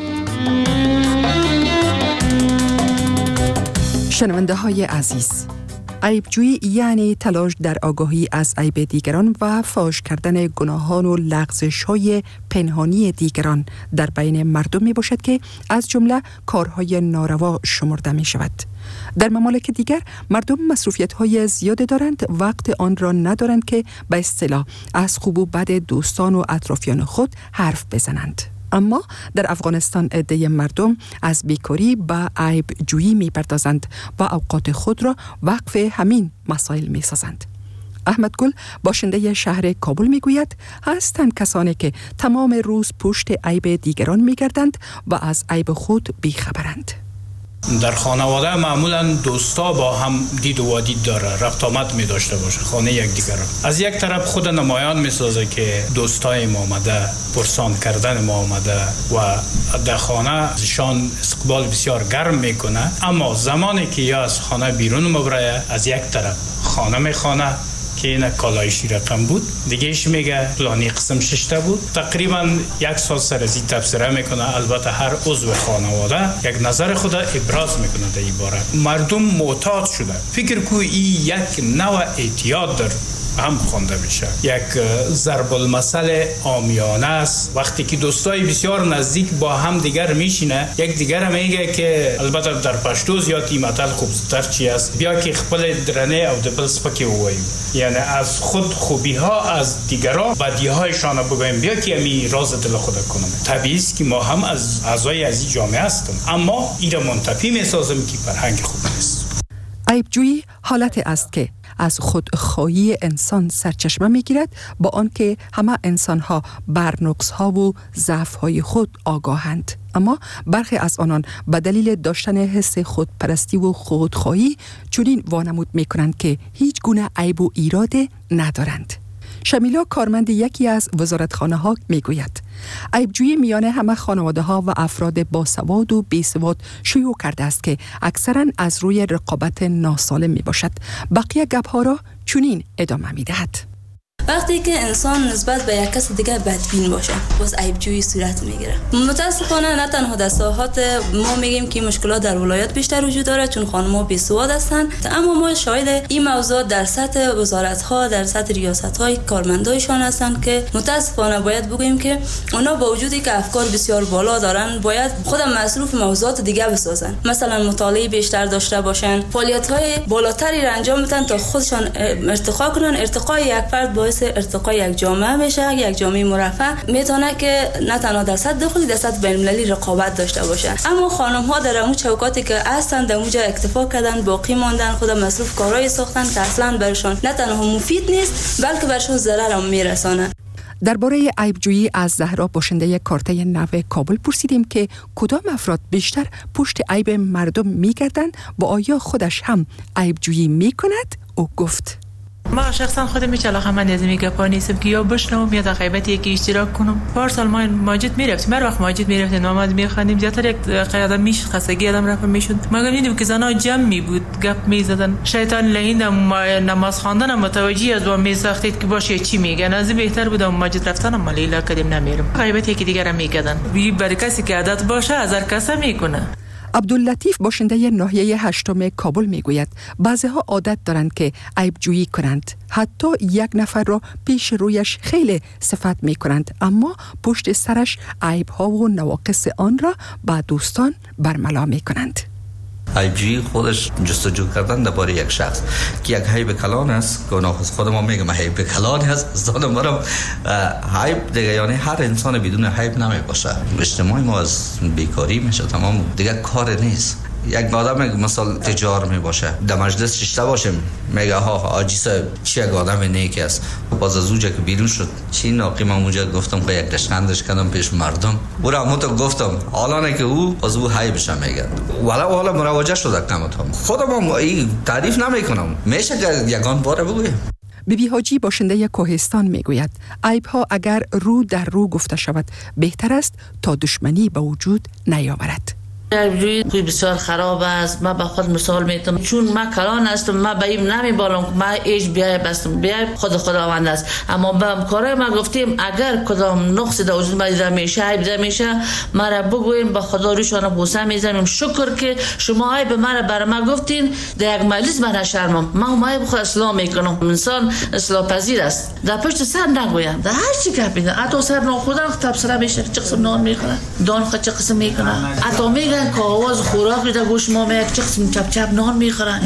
V: شنونده های عزیز، عیبجویی یعنی تلاش در آگاهی از عیب دیگران و فاش کردن گناهان و لغزش‌های پنهانی دیگران در بین مردم می باشد که از جمله کارهای ناروا شمرده می شود. در ممالک دیگر مردم مصروفیت‌های زیاد دارند، وقت آن را ندارند که به اصطلاح از خوب و بد دوستان و اطرافیان خود حرف بزنند. اما در افغانستان عده مردم از بیکاری به عیب جویی می پردازند و اوقات خود را وقف همین مسائل می سازند. احمد گل باشنده شهر کابل می گوید هستند کسانی که تمام روز پشت عیب دیگران می گردند و از عیب خود بیخبرند.
R: در خانواده معمولا دوستا با هم دید و وادید داره، ربط آمد می داشته باشه خانه یک دیگر را. از یک طرف خود نمایان می سازه که دوستای ما آمده، پرسان کردن ما آمده و در خانه شان استقبال بسیار گرم می کنه، اما زمانی که یا از خانه بیرون مبره از یک طرف خانه می خانه که این کالایشی رقم بود، دیگه ایش میگه فلانی قسم ششته بود. تقریبا یک سال سر از این تبصره میکنه. البته هر عضو خانواده یک نظر خود ابراز میکنه در این باره. مردم معتاد شده. فکر کو این یک نوع اعتیاد در هم خوانده میشه. یک ضرب المثل عامیانه است. وقتی که دوستای بسیار نزدیک با هم دیگر میشینه، یک دیگر میگه که البته در پشتو زیادی مثل خوبتر چی است، بیا که خپل درنه او دبل سپکی واییم، یعنی از خود خوبی ها از دیگران بدی هایشان بگویم، بیا که می راز دل خود کنم. طبیعی است که ما هم از اعضای از این جامعه هستیم، اما این را منتفی میسازم که فرهنگ خوب نیست.
V: عیبجویی حالت است که از خودخواهی انسان سرچشمه میگیرد، با آنکه همه انسانها بر نقصها و ضعفهای خود آگاهند، اما برخی از آنان به دلیل داشتن حس خودپرستی و خودخواهی چنین وانمود میکنند که هیچ گونه عیب و ایراد ندارند. شمیلا کارمند یکی از وزارتخانه ها می گوید عیبجویی میان همه خانواده ها و افراد باسواد و بیسواد شیوع کرده است که اکثرا از روی رقابت ناسالم می باشد. بقیه گپ ها را چنین ادامه می دهد.
S: وقتی که انسان نسبت به یک کس دیگه بدبین باشه، باز عیبجویی صورت میگیره. متاسفانه نه تنها در ساحات ما میگیم که مشکلات در ولایت بیشتر وجود داره چون خانم‌ها بیسواد هستند، اما ما شاهد این موضوع در سطح وزارت‌ها، در سطح ریاست‌های کارمندایشان هستند که متاسفانه باید بگوییم که اونا با وجودی که افکار بسیار بالا دارن، باید خودم مصروف موضوعات دیگه بسازن، مثلا مطالعه بیشتر داشته باشن، فعالیت‌های بالاتری را انجام بدن تا خودشان ارتقا کنن. ارتقای یک فرد باعث ارتقای یک جامعه میشه. یک جامعه مرفه میتونه که نه تنها در سطح داخلی، در سطح بین‌المللی رقابت داشته باشه. اما خانم ها در اون چوکاتی که هستن در اونجا اکتفا کردن، باقی ماندن، خود مصروف کارهای ساختن که اصلا برشون نه تنها مفید نیست بلکه برشون ضرر هم میرسانه.
V: درباره عیبجویی از زهرا باشنده کارته نو کابل پرسیدیم که کدام افراد بیشتر پشت عیب مردم میگردند و آیا خودش هم عیبجویی میکند؟ او گفت
U: ما شخصا خودم هیچ علاقه‌مند از این گپا نیستم که یا بشنوم یا در غیبت یکی اشتراک کنم. پارسال ما ماجد میرفتیم، هر وقت ماجد میرفتیم نماز میخوندیم، زیاتر یک قیادم میش خستگی آدم رفت میشد. ما دیدیم که زنا جمع می بود گپ میزدن، شیطان لعین نماز خواندن متوجی از و میساختید که باشه چی میگن. از بهتر بود ماجد رفتن ما لیلا کدیم نمیرم. غیبت یکی دیگر میگدن. بی بر کسی که عادت باشه از هر کس میکنه.
V: عبداللطیف باشنده ناحیه هشتم کابل میگوید بعضی‌ها عادت دارند که عیبجویی کنند، حتی یک نفر را پیش رویش خیلی صفت میکنند، اما پشت سرش عیب‌ها و نواقص آن را با دوستان برملا میکنند.
T: عیبجویی خودش جستجو کردن درباره یک شخص که یک عیب کلان است که ناخوش خود ما میگم عیب کلان است زدم برام عیب دیگه، یعنی هر انسان بدون عیب نمی باشه. اجتماع ما از بیکاری میشه تمام، دیگه کار نیست. یک آدم مثلا تجار می باشه در مجلس ششته باشیم میگه ها آجی صاحب چی یک آدم نیکی است. باز از اوجه که بیرون شد چی ناقیم اونجا گفتم که یک دشخندش کردم پیش مردم او را همون گفتم حالا که او از او حیبش هم میگه ولی حالا مراوجه شده کمت هم خودم هم این تعریف نمی کنم میشه که یکان باره بگویم.
V: بیبی حاجی باشنده کوهستان میگوید عیب‌ها اگر رو در رو گفته شود بهتر است تا دشمنی به وجود نیاورد.
C: عیبجویی کوی بسیار خراب است. من به خود مثال میتونم چون من کلان هستم، من به این نمیبالم که من ایش بیایب هستم، بیایب خود خداوند است. اما به کارهای ما گفتیم اگر کدام نقص در وجود من دیده میشه عیب دیده میشه مرا بگوین به خدا روشان بوسه میزنیم شکر که شما عیب مرا برای ما گفتین در یک مجلس من شرمم من عیب خود اصلاح میکنم. انسان اصلاح پذیر است، در پشت سر نگویم در هر چی گپ میزنه حتی سر ناخودن تبصره میشه چه قسم نان میخوره دان خود چه قسم میکنه حتی میگه که آواز خوراک در گوش ما میاد چه قسم چپ چپ نان میخورن.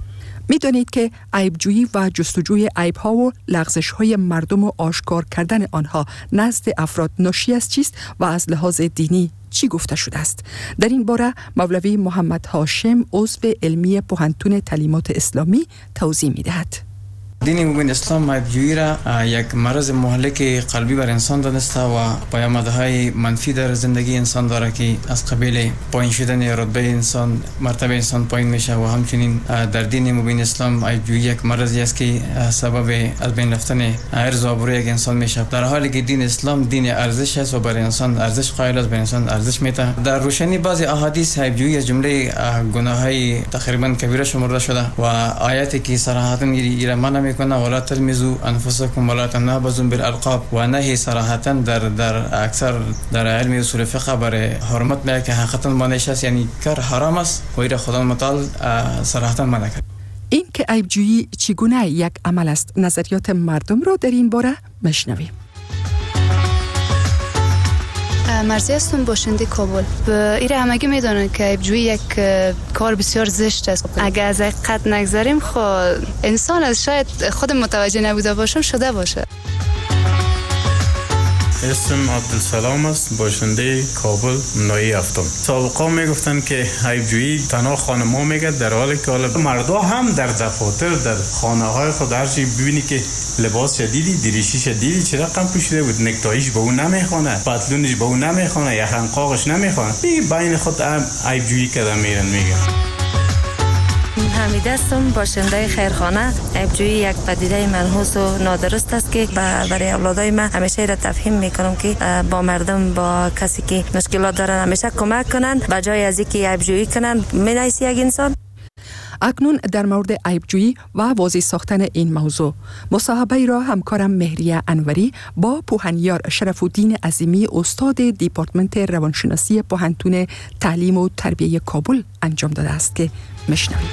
V: میدانید که عیبجویی و جستجوی عیب‌ها و لغزش‌های مردم و آشکار کردن آنها نزد افراد ناشی از چیست و از لحاظ دینی چی گفته شده است؟ در این باره مولوی محمد هاشم عضو علمی پوهنتون تعلیمات اسلامی توضیح میدهد.
U: دین مبین اسلام عیبجویی را یک مرض مهلک قلبی بر انسان دانسته و پیامدهای منفی در زندگی انسان داره که از قبیل پایین شدن رتبه انسان، مرتبه انسان پایین میشه و همچنین در دین مبین اسلام عیبجویی یک مرضی است که سبب از بین رفتن عرض و آبروی یک انسان میشه، در حالی که دین اسلام دین ارزش است و بر انسان ارزش قائل است، بر انسان ارزش میده. در روشنی بعضی احادیث عیبجویی از جمله گناههای تقریبا کبیره شمرده شده و آیاتی که صراحتا ایره کنه ولا تلمزوا انفسکم ولا تنابزوا بالالقاب و نهی صراحتا در در اکثر در علم اصول فقه برای حرمت میگه که حقیقتا مانعش است، یعنی کار حرام است و ایر خدا متعال صراحتا منع کرد.
V: این که عیبجویی چگونه یک عمل است نظریات مردم را در این باره میشنویم.
D: مرزی هستم باشنده کابل. ایره همگی میدونن که عیبجویی یک کار بسیار زشت است. اگر از حقیقت نگذاریم خب انسان از شاید خود متوجه نبوده باشم شده باشه.
W: اسم عبدالسلام است، باشنده کابل ناحیه هفتم. سابقا میگفتن که عیبجویی تنها خانم‌ها میگه، در حالی که حالا مردا هم در دفاتر در خانه های خود هر چی ببینی که لباس شدیدی دریشی شدیدی چه رقم پوشیده بود، نکتایش به اون نمیخونه، پتلونش به اون نمیخونه، یخنقاقش نمیخونه، بین خود عیبجویی کردن میرن. میگه
X: حمیده هستم، باشنده خیرخانه. عیبجویی یک پدیده منحوس و نادرست است که برای اولادای من همیشه را تفهیم میکنم که با مردم، با کسی که مشکلات دارن همیشه کمک کنن به جای از اینکه عیبجویی کنن. مینایسی یک انسان.
V: اکنون در مورد عیبجویی و واضح ساختن این موضوع مصاحبه را همکارم مهریه انوری با پوهنیار شرف الدین عظیمی استاد دیپارتمنت روانشناسی پوهنتون تعلیم و تربیه کابل انجام داده است که میشنویم.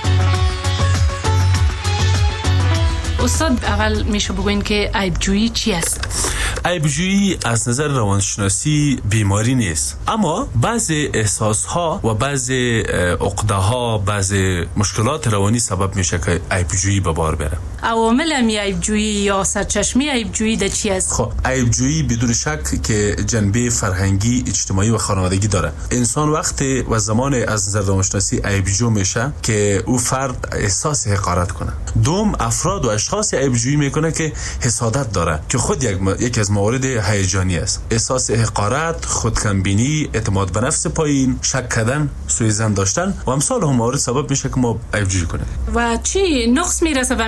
Q: استاد اول میشه بگوین که عیبجویی چی است؟
Y: عیبجویی از نظر روانشناسی بیماری نیست، اما بعضی احساسها و بعضی عقده‌ها، بعضی مشکلات روانی سبب میشه که عیبجویی به بار بره.
Q: عوامل عیبجویی یا سرچشمه عیبجویی ده چی است؟
Y: خب عیبجویی بدون شک که جنبه فرهنگی، اجتماعی و خانوادگی داره. انسان وقتی و زمان از نظر روانشناسی عیبجو میشه که او فرد احساس حقارت کنه. دوم، افراد و اشخاص عیبجویی میکنه که حسادت داره که خود یک یکی از موارد هیجانی است. احساس حقارت، خودکمبینی، اعتماد به نفس پایین، شک کردن، سوء ظن داشتن و امثال هم موارد سبب میشه که ما عیبجویی کنیم.
Q: و چی نقص میرسه و می خود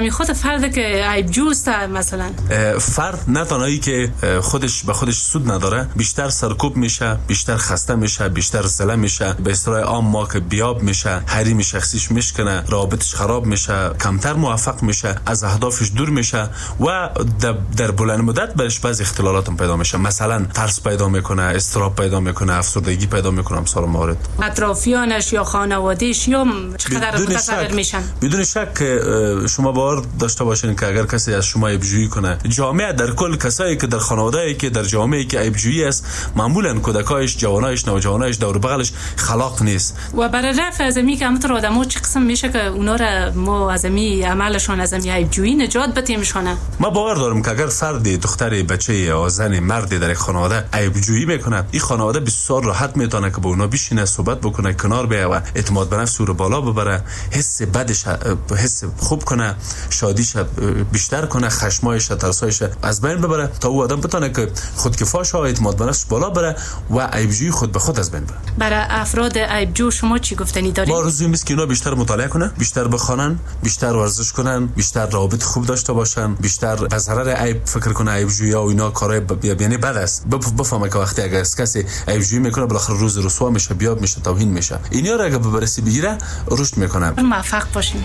Q: فرد که عیب جوست مثلا
Y: فرد نه تنهایی که خودش به خودش سود نداره، بیشتر سرکوب میشه، بیشتر خسته میشه، بیشتر زله میشه، به اصطلاح عام ما که بیاب میشه، حریم شخصیش میشکنه، رابطش خراب میشه، کمتر موفق میشه، از اهدافش دور میشه و در بلند مدت برش بعضی اختلالات پیدا میشه، مثلا ترس پیدا میکنه، استراب پیدا میکنه، افسردگی پیدا میکنه، امثال موارد.
Q: اطرافیانش یا خانواده‌اش یا چقدر متضرر میشن؟
Y: بدون شک شما باور داشته باشین که اگر کسی از شما عیب‌جویی کنه، جامعه در کل کسایی که در خانواده‌ای که در جامعه‌ای که عیب‌جویی است، معمولا کودکایش، جوانایش، نوجوانایش دور بغلش خلاق نیست.
Q: و برای رفع از می که همونطور آدم‌ها چه قسم میشه که اونا را ما از می عملشون از می عیب‌جویی نجات بدیمشونه؟
Y: ما باور دارم که اگر فردی، دختری، بچه یا زن، مردی در یک خانواده عیب‌جویی میکنه، این خانواده بسیار راحت میتونه که با اونا بشینه، صحبت بکنه، کنار بیایه و اعتماد به نفس رو بالا ببره، حس بدش حس خوب کنه، شادیش بیشتر کنه، خشمایش، ترسایش از بین ببره تا او آدم بتونه که خودکفاش و اعتماد به نفس بالا بره و عیب‌جویی خود به خود از بین بره.
Q: برای افراد عیب‌جو شما چی گفتنی دارید؟
Y: ما آرزویم است که اینا بیشتر مطالعه کنن، بیشتر بخوانن، بیشتر ورزش کنن، بیشتر روابط خوب داشته باشن، بیشتر از ضرر عیب فکر کنه، عیب‌جویی و اینا کارهای یعنی بد است. بفهمه که وقتی اگر کسی عیب‌جویی میکنه بالاخره روز رسوا میشه، بیاب میشه، توهین میشه. اینا را اگه بررسی بگیره رشد میکنه.
Q: موفق باشین.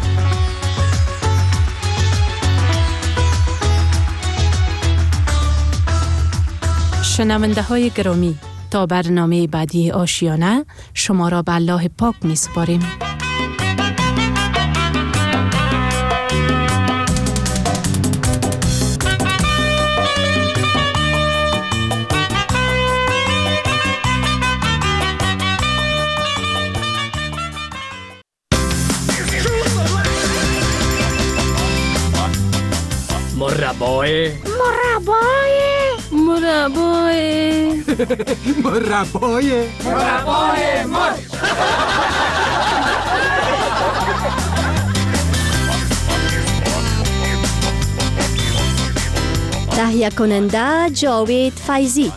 Q: شنونده های گرامی، تا برنامه بعدی آشیانه شما را به الله پاک می سپاریم.
B: مربای
E: مربای
B: مربای
E: مربای مربای مرد.
B: تهیه کننده جاوید فیضی.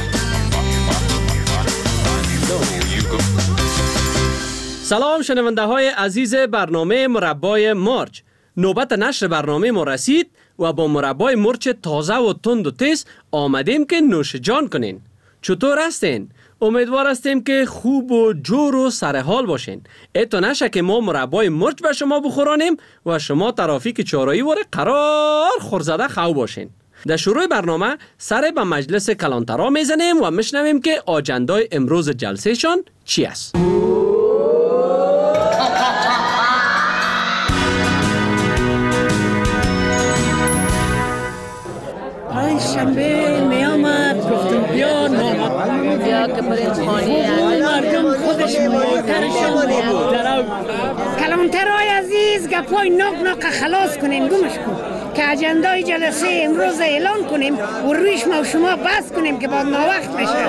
G: سلام شنونده های عزیز برنامه مربای مرچ. نوبت نشر برنامه ما رسید و با مربای مرچ تازه و تند و تیز آمدیم که نوش جان کنین. چطور هستین؟ امیدوار هستیم که خوب و جور و سرحال باشین. ایتو نشه که ما مربای مرچ به شما بخورانیم و شما ترافیک چارایی واره قرار خورزده خو باشین. در شروع برنامه سر به مجلس کلانترا میزنیم و میشنویم که آجندای امروز جلسه شان چی است.
E: پنج شنبه می آمد گفتم بیا نامد بیا که بریم خانه مردم خودش موترشان در کلانترای عزیز گپای ناک ناک خلاص کنین گمش کن که اجندای جلسه امروز اعلان کنیم و رویش ما و شما بس کنیم که بعد ناوقت بشه.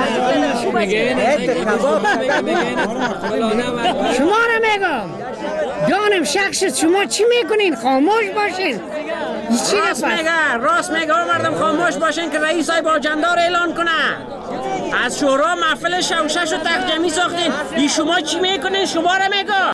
E: شما را میگم دانم شخص شما چی میکنین؟ خاموش باشین.
G: راست میگه راست میگه مردم خاموش باشین که رئیس های با جندار اعلان کنه. از شورا محفل شوشش و تخت جمعی ساختین. این شما چی میکنین؟ شما را میگه